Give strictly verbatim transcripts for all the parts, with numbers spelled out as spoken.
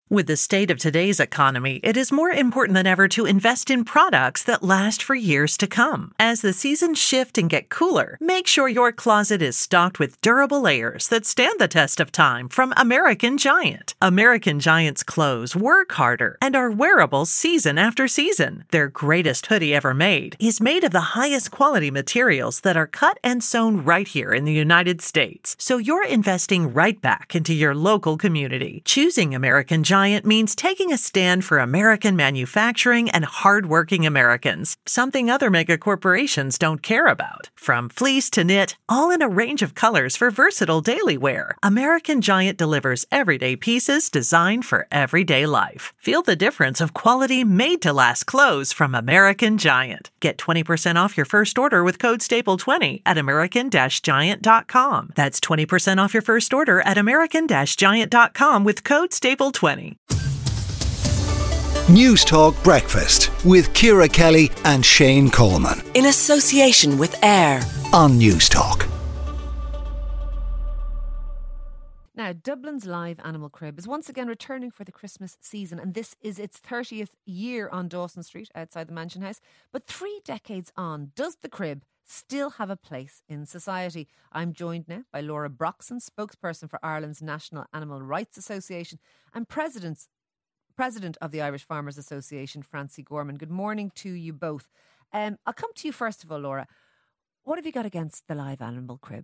With the state of today's economy, it is more important than ever to invest in products that last for years to come. As the seasons shift and get cooler, make sure your closet is stocked with durable layers that stand the test of time from American Giant. American Giant's clothes work harder and are wearable season after season. Their greatest hoodie ever made is made of the highest quality materials that are cut and sewn right here in the United States. So you're investing right back into your local community. Choosing American Giant means taking a stand for American manufacturing and hardworking Americans, something other mega corporations don't care about. From fleece to knit, all in a range of colors for versatile daily wear, American Giant delivers everyday pieces designed for everyday life. Feel the difference of quality made-to-last clothes from American Giant. Get twenty percent off your first order with code staple twenty at american giant dot com. That's twenty percent off your first order at american giant dot com with code staple twenty. News Talk Breakfast with Ciara Kelly and Shane Coleman. In association with AIR on News Talk. Now, Dublin's Live Animal Crib is once again returning for the Christmas season, and this is its thirtieth year on Dawson Street outside the Mansion House. But three decades on, does the crib still have a place in society? I'm joined now by Laura Broxson, spokesperson for Ireland's National Animal Rights Association and President President of the Irish Farmers Association, Francie Gorman. Good morning to you both. Um, I'll come to you first of all, Laura. What have you got against the Live Animal Crib?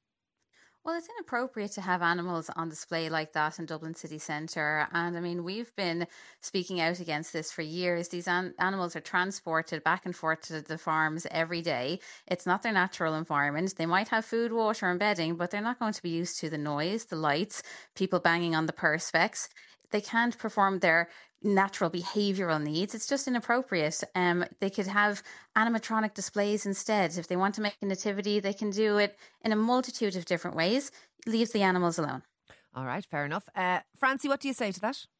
Well, it's inappropriate to have animals on display like that in Dublin city centre. And I mean, we've been speaking out against this for years. These an- animals are transported back and forth to the farms every day. It's not their natural environment. They might have food, water and bedding, but they're not going to be used to the noise, the lights, people banging on the perspex. They can't perform their natural behavioural needs. It's just inappropriate. Um, they could have animatronic displays instead. If they want to make a nativity, they can do it in a multitude of different ways. Leave the animals alone. All right, fair enough. Uh, Francie, what do you say to that?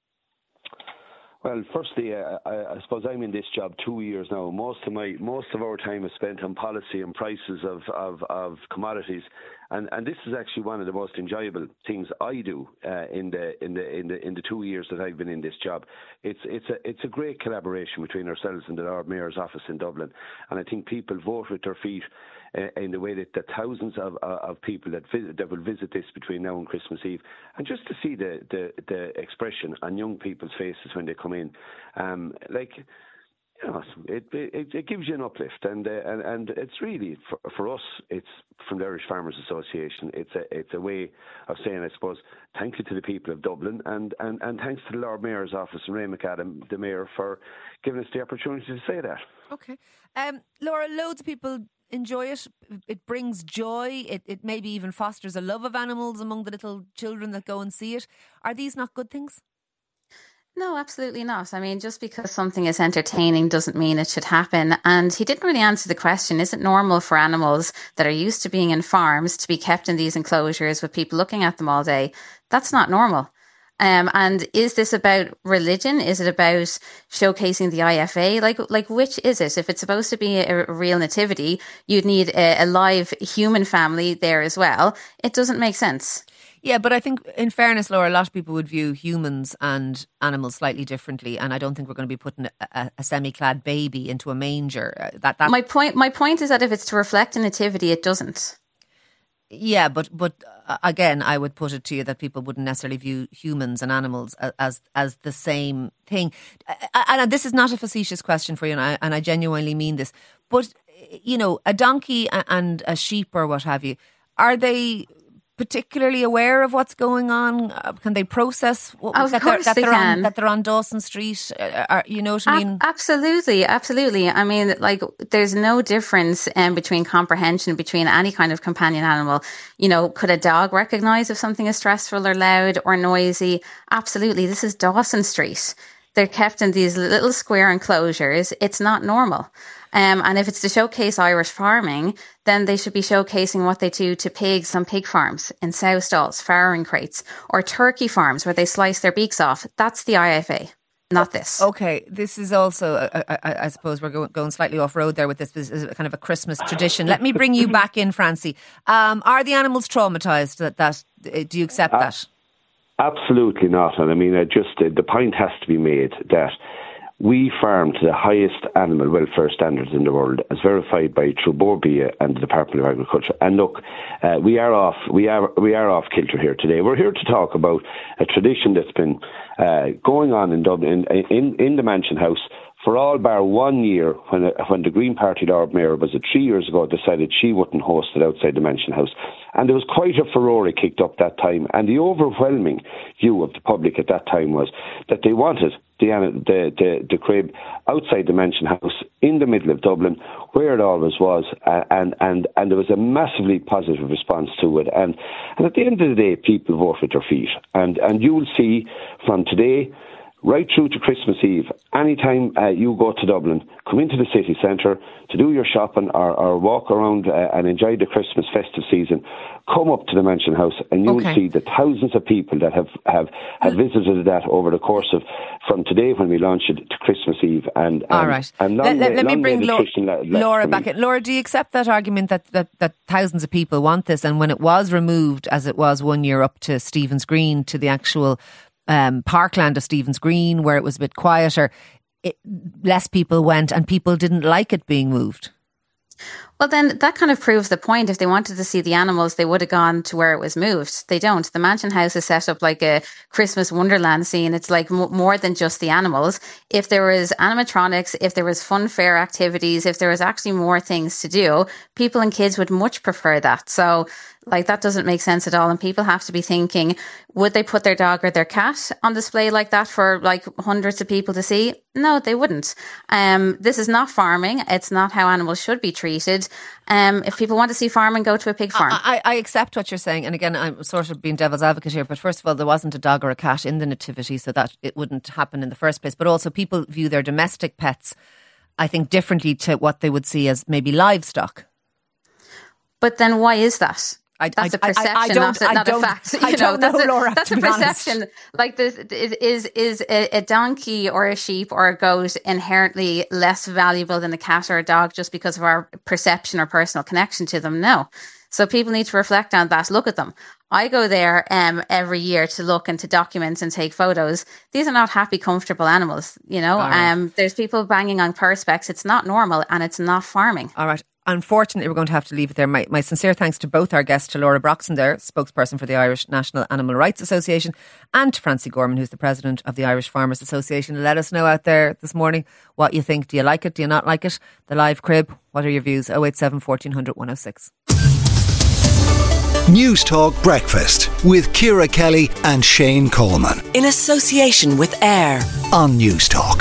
Well, firstly, uh, I, I suppose I'm in this job two years now. Most of my most of our time is spent on policy and prices of of, of commodities, and, and this is actually one of the most enjoyable things I do uh, in the in the in the in the two years that I've been in this job. It's it's a it's a great collaboration between ourselves and the Lord Mayor's office in Dublin, and I think people vote with their feet uh, in the way that the thousands of uh, of people that visit, that will visit this between now and Christmas Eve, and just to see the the, the expression on young people's faces when they come in, um, like. You know, it, it it gives you an uplift, and uh, and and it's really for, for us. It's from the Irish Farmers Association. It's a it's a way of saying, I suppose, thank you to the people of Dublin, and, and, and thanks to the Lord Mayor's office and Ray McAdam, the mayor, for giving us the opportunity to say that. Okay, um, Laura, loads of people enjoy it. It brings joy. It it maybe even fosters a love of animals among the little children that go and see it. Are these not good things? No, absolutely not. I mean, just because something is entertaining doesn't mean it should happen. And he didn't really answer the question, is it normal for animals that are used to being in farms to be kept in these enclosures with people looking at them all day? That's not normal. Um, and is this about religion? Is it about showcasing the I F A? Like, like which is it? If it's supposed to be a, a real nativity, you'd need a, a live human family there as well. It doesn't make sense. Yeah, but I think, in fairness, Laura, a lot of people would view humans and animals slightly differently, and I don't think we're going to be putting a, a, a semi-clad baby into a manger. Uh, that, that... My point, my point is that if it's to reflect a nativity, it doesn't. Yeah, but but uh, again, I would put it to you that people wouldn't necessarily view humans and animals as as, as the same thing. Uh, and this is not a facetious question for you, and I, and I genuinely mean this. But, you know, a donkey and a sheep or what have you, are they particularly aware of what's going on? Uh, can they process what, of that, course they're, that, they they're can. On, that they're on Dawson Street? Uh, are, you know what I mean? A- absolutely, absolutely. I mean, like, there's no difference um, between comprehension between any kind of companion animal. You know, could a dog recognise if something is stressful or loud or noisy? Absolutely. This is Dawson Street. They're kept in these little square enclosures. It's not normal. Um, and if it's to showcase Irish farming, then they should be showcasing what they do to pigs on pig farms, in sow stalls, farrowing crates, or turkey farms where they slice their beaks off. That's the I F A, not this. Okay, this is also, I, I, I suppose we're going, going slightly off road there with this. This is kind of a Christmas tradition. Let me bring you back in, Francie. Um, are the animals traumatised? That, that, do you accept uh, that? Absolutely not. And I mean, I just uh, the point has to be made that we farm to the highest animal welfare standards in the world, as verified by Truborbia and the Department of Agriculture. And look, uh, we are off. We are we are off kilter here today. We're here to talk about a tradition that's been uh, going on in Dublin, in, in in the Mansion House, for all bar one year, when when the Green Party Lord Mayor, was it three years ago, decided she wouldn't host it outside the Mansion House. And there was quite a furore kicked up that time. And the overwhelming view of the public at that time was that they wanted the the the, the crib outside the Mansion House in the middle of Dublin, where it always was. Uh, and, and, and there was a massively positive response to it. And, and at the end of the day, people vote with their feet. And, and you will see from today right through to Christmas Eve, anytime uh, you go to Dublin, come into the city centre to do your shopping or, or walk around uh, and enjoy the Christmas festive season, come up to the Mansion House and you okay. will see the thousands of people that have, have, have visited that over the course of, from today when we launched it to Christmas Eve. And, and All right. And let, let, let me bring Laura, la- Laura back in. Laura, do you accept that argument that, that, that thousands of people want this, and when it was removed, as it was one year up to Stephen's Green, to the actual Um, parkland of Stephen's Green, where it was a bit quieter, it, less people went and people didn't like it being moved? Well, then that kind of proves the point. If they wanted to see the animals, they would have gone to where it was moved. They don't. The Mansion House is set up like a Christmas wonderland scene. It's like m- more than just the animals. If there was animatronics, if there was fun fair activities, if there was actually more things to do, people and kids would much prefer that. So like that doesn't make sense at all. And people have to be thinking, would they put their dog or their cat on display like that for like hundreds of people to see? No, they wouldn't. Um, this is not farming. It's not how animals should be treated. Um, if people want to see farming, go to a pig farm. I, I accept what you're saying. And again, I'm sort of being devil's advocate here. But first of all, there wasn't a dog or a cat in the nativity, so that it wouldn't happen in the first place. But also people view their domestic pets, I think, differently to what they would see as maybe livestock. But then why is that? I, that's I, a perception, I, I not, a, not a fact. You I know, don't that's know, a, Laura, that's a perception. Honest. Like, this, is is a, a donkey or a sheep or a goat inherently less valuable than a cat or a dog just because of our perception or personal connection to them? No. So people need to reflect on that. Look at them. I go there um, every year to look and to document and take photos. These are not happy, comfortable animals. You know, right. um, there's people banging on perspex. It's not normal and it's not farming. All right. Unfortunately, we're going to have to leave it there. My, my sincere thanks to both our guests, to Laura Broxton there, spokesperson for the Irish National Animal Rights Association, and to Francie Gorman, who's the president of the Irish Farmers Association. Let us know out there this morning what you think. Do you like it? Do you not like it? The live crib, what are your views? oh eight seven, fourteen hundred, one oh six. News Talk Breakfast with Ciara Kelly and Shane Coleman. In association with AIR on News Talk.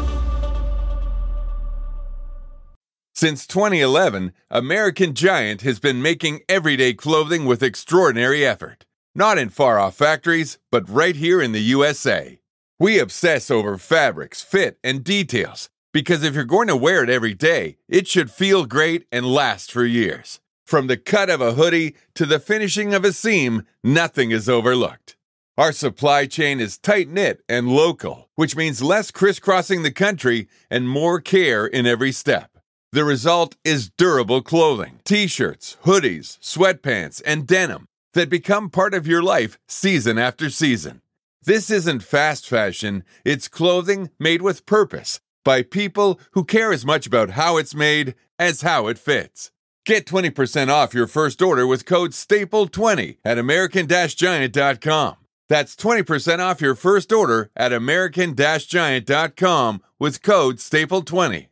Since twenty eleven, American Giant has been making everyday clothing with extraordinary effort. Not in far-off factories, but right here in the U S A. We obsess over fabrics, fit, and details, because if you're going to wear it every day, it should feel great and last for years. From the cut of a hoodie to the finishing of a seam, nothing is overlooked. Our supply chain is tight-knit and local, which means less crisscrossing the country and more care in every step. The result is durable clothing, t-shirts, hoodies, sweatpants, and denim that become part of your life season after season. This isn't fast fashion, it's clothing made with purpose by people who care as much about how it's made as how it fits. Get twenty percent off your first order with code staple twenty at american giant dot com. That's twenty percent off your first order at american giant dot com with code staple twenty.